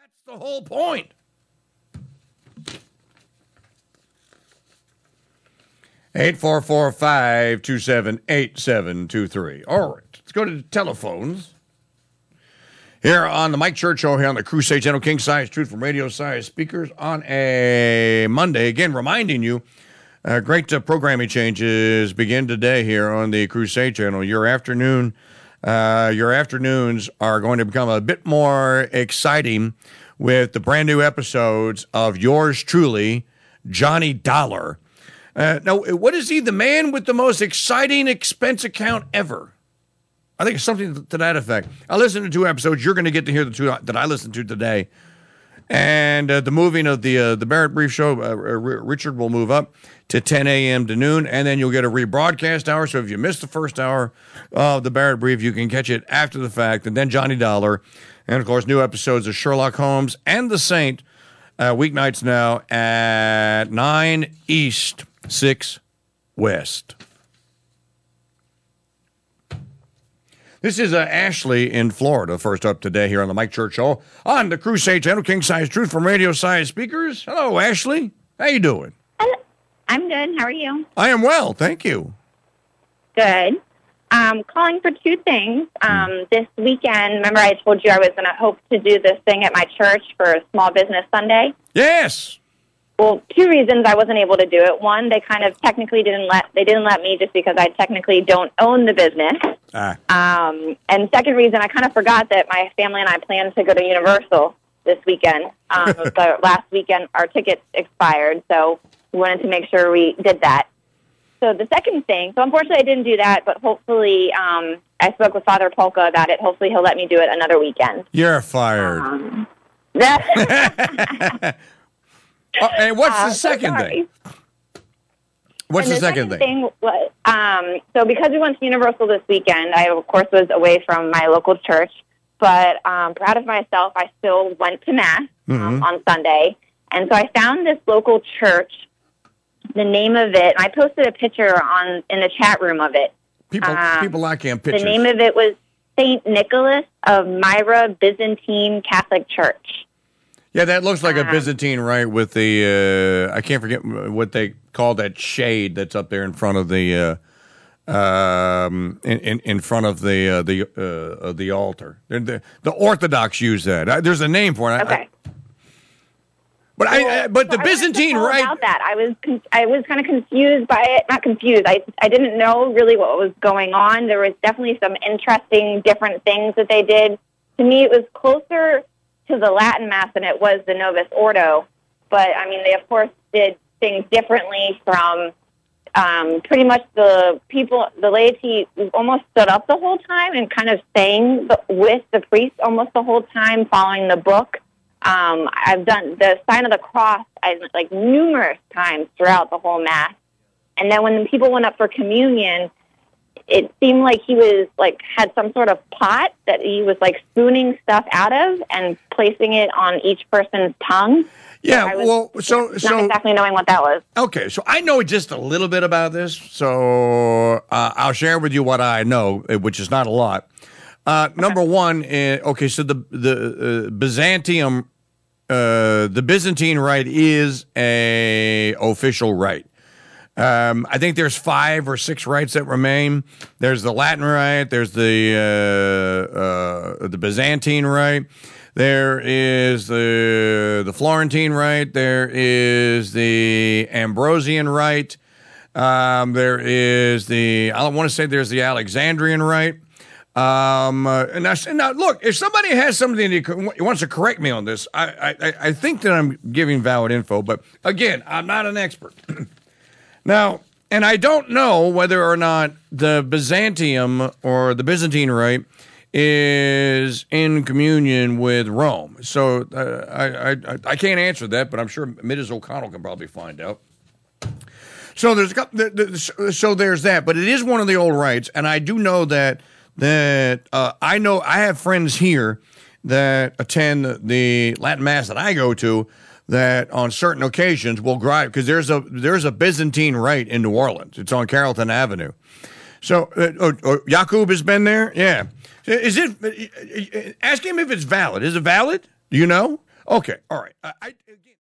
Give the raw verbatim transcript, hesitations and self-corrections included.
That's the whole point. eight four four, five two seven, eight seven two three. All right, let's go to the telephones. Here on the Mike Church Show, here on the Crusade Channel, King Size Truth from Radio Size Speakers on a Monday. Again, reminding you, uh, great uh, programming changes begin today here on the Crusade Channel. Your afternoon, uh, your afternoons are going to become a bit more exciting with the brand new episodes of yours truly, Johnny Dollar. Uh, now, what is he? The man with the most exciting expense account ever. I think it's something to that effect. I listened to two episodes. You're going to get to hear the two that I listened to today. And uh, the moving of the uh, the Barrett Brief Show, uh, Richard will move up to ten a.m. to noon, and then you'll get a rebroadcast hour. So if you missed the first hour of the Barrett Brief, you can catch it after the fact. And then Johnny Dollar. And, of course, new episodes of Sherlock Holmes and The Saint, uh, weeknights now at nine East, six West. This is uh, Ashley in Florida, first up today here on the Mike Church Show on the Crusade Channel, King Size Truth from Radio Size Speakers. Hello, Ashley. How you doing? Hello. I'm good. How are you? I am well, thank you. Good. Um, calling for two things. Um, mm. This weekend, remember I told you I was going to hope to do this thing at my church for Small Business Sunday? Yes. Well, two reasons I wasn't able to do it. One, they kind of technically didn't let they didn't let me just because I technically don't own the business. Ah. Um, and second reason, I kind of forgot that my family and I planned to go to Universal this weekend. Um, but last weekend our tickets expired, so we wanted to make sure we did that. So the second thing, so unfortunately I didn't do that, but hopefully um, I spoke with Father Polka about it. Hopefully he'll let me do it another weekend. You're fired. Um, Oh, and what's uh, the second so thing? What's and the, the second, second thing? thing was, um, so because we went to Universal this weekend, I, of course, was away from my local church, but um, proud of myself, I still went to Mass um, Mm-hmm. on Sunday. And so I found this local church, the name of it, and I posted a picture on in the chat room of it. People, um, people like him pictures. The name of it was Saint Nicholas of Myra Byzantine Catholic Church. Yeah, that looks like a Um, Byzantine rite with the, uh, I can't forget what they call that shade that's up there in front of the, uh, um, in, in, in front of the, uh, the, uh, the altar. The, the Orthodox use that. There's a name for it. Okay. I, but well, I, but so the I Byzantine all rite. About that, I was, con- I was kind of confused by it. Not confused. I, I didn't know really what was going on. There was definitely some interesting, different things that they did. To me, it was closer to the Latin Mass than it was the Novus Ordo. But, I mean, they, of course, did things differently from um, pretty much the people, the laity almost stood up the whole time and kind of sang the, with the priest almost the whole time, following the book. Um, I've done the sign of the cross I, like numerous times throughout the whole Mass. And then when the people went up for communion, it seemed like he was like had some sort of pot that he was like spooning stuff out of and placing it on each person's tongue. Yeah, was, well, so not so exactly knowing what that was. Okay, so I know just a little bit about this, so uh, I'll share with you what I know, which is not a lot. Uh, okay. Number one, uh, okay, so the the uh, Byzantium, uh, the Byzantine rite is a official rite. Um, I think there's five or six rites that remain. There's the Latin rite. There's the uh, uh, the Byzantine rite. There is the the Florentine rite. There is the Ambrosian rite. Um, there is the I want to say there's the Alexandrian rite. Um, uh, and I, now, look, if somebody has something that wants to correct me on this, I, I I think that I'm giving valid info. But again, I'm not an expert. Now, and I don't know whether or not the Byzantium or the Byzantine rite is in communion with Rome. So uh, I, I I can't answer that, but I'm sure Missus O'Connell can probably find out. So there's so there's that, but it is one of the old rites, and I do know that that uh, I know I have friends here that attend the Latin Mass that I go to, that on certain occasions will drive, because there's a there's a Byzantine rite in New Orleans. It's on Carrollton Avenue. So uh, oh, oh, Yakub has been there. Yeah, is it? Ask him if it's valid. Is it valid? Do you know? Okay, all right. I, I again.